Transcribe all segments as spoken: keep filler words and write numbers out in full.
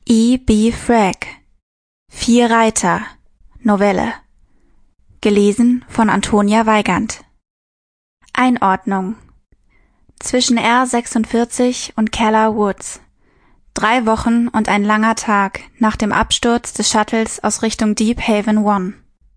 E. B. Frag. Vier Reiter. Novelle. Gelesen von Antonia Weigand. Einordnung. Zwischen R sechsundvierzig und Keller Woods. Drei Wochen und ein langer Tag nach dem Absturz des Shuttles aus Richtung Deep Haven One.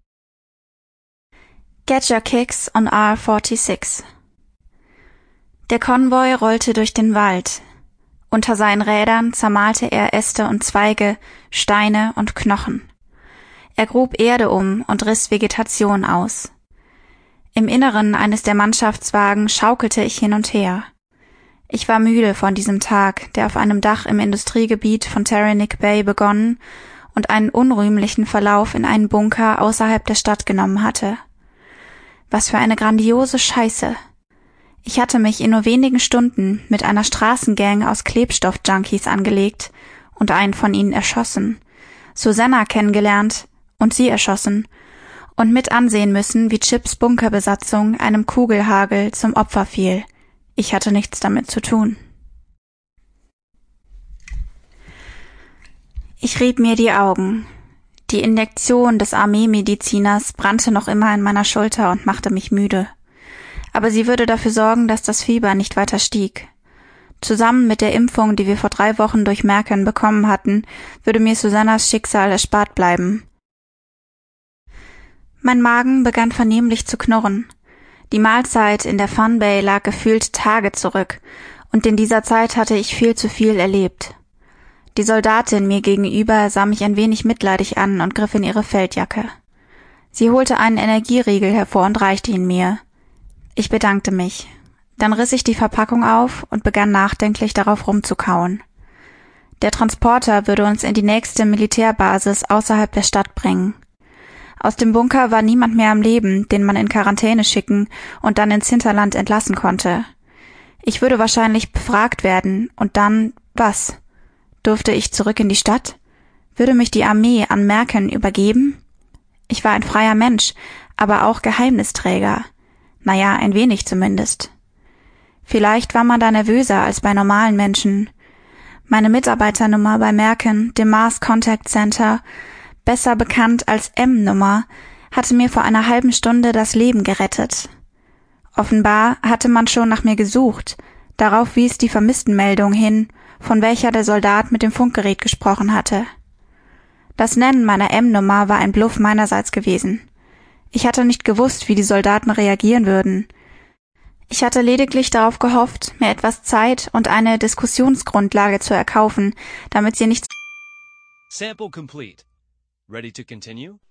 Get your kicks on R sechsundvierzig. Der Konvoi rollte durch den Wald. Unter seinen Rädern zermalte er Äste und Zweige, Steine und Knochen. Er grub Erde um und riss Vegetation aus. Im Inneren eines der Mannschaftswagen schaukelte ich hin und her. Ich war müde von diesem Tag, der auf einem Dach im Industriegebiet von Terranigg Bay begonnen und einen unrühmlichen Verlauf in einen Bunker außerhalb der Stadt genommen hatte. Was für eine grandiose Scheiße! Ich hatte mich in nur wenigen Stunden mit einer Straßengang aus Klebstoff-Junkies angelegt und einen von ihnen erschossen, Susanna kennengelernt und sie erschossen und mit ansehen müssen, wie Chips Bunkerbesatzung einem Kugelhagel zum Opfer fiel. Ich hatte nichts damit zu tun. Ich rieb mir die Augen. Die Injektion des Armeemediziners brannte noch immer in meiner Schulter und machte mich müde. Aber sie würde dafür sorgen, dass das Fieber nicht weiter stieg. Zusammen mit der Impfung, die wir vor drei Wochen durch Merken bekommen hatten, würde mir Susannas Schicksal erspart bleiben. Mein Magen begann vernehmlich zu knurren. Die Mahlzeit in der Fun Bay lag gefühlt Tage zurück, und in dieser Zeit hatte ich viel zu viel erlebt. Die Soldatin mir gegenüber sah mich ein wenig mitleidig an und griff in ihre Feldjacke. Sie holte einen Energieriegel hervor und reichte ihn mir. Ich bedankte mich. Dann riss ich die Verpackung auf und begann nachdenklich darauf rumzukauen. Der Transporter würde uns in die nächste Militärbasis außerhalb der Stadt bringen. Aus dem Bunker war niemand mehr am Leben, den man in Quarantäne schicken und dann ins Hinterland entlassen konnte. Ich würde wahrscheinlich befragt werden, und dann was? Durfte ich zurück in die Stadt? Würde mich die Armee an Merken übergeben? Ich war ein freier Mensch, aber auch Geheimnisträger. Naja, ein wenig zumindest. Vielleicht war man da nervöser als bei normalen Menschen. Meine Mitarbeiternummer bei Merken, dem Mars Contact Center, besser bekannt als M-Nummer, hatte mir vor einer halben Stunde das Leben gerettet. Offenbar hatte man schon nach mir gesucht. Darauf wies die Vermisstenmeldung hin, von welcher der Soldat mit dem Funkgerät gesprochen hatte. Das Nennen meiner M-Nummer war ein Bluff meinerseits gewesen. Ich hatte nicht gewusst, wie die Soldaten reagieren würden. Ich hatte lediglich darauf gehofft, mir etwas Zeit und eine Diskussionsgrundlage zu erkaufen, damit sie nicht... Sample complete. Ready to continue?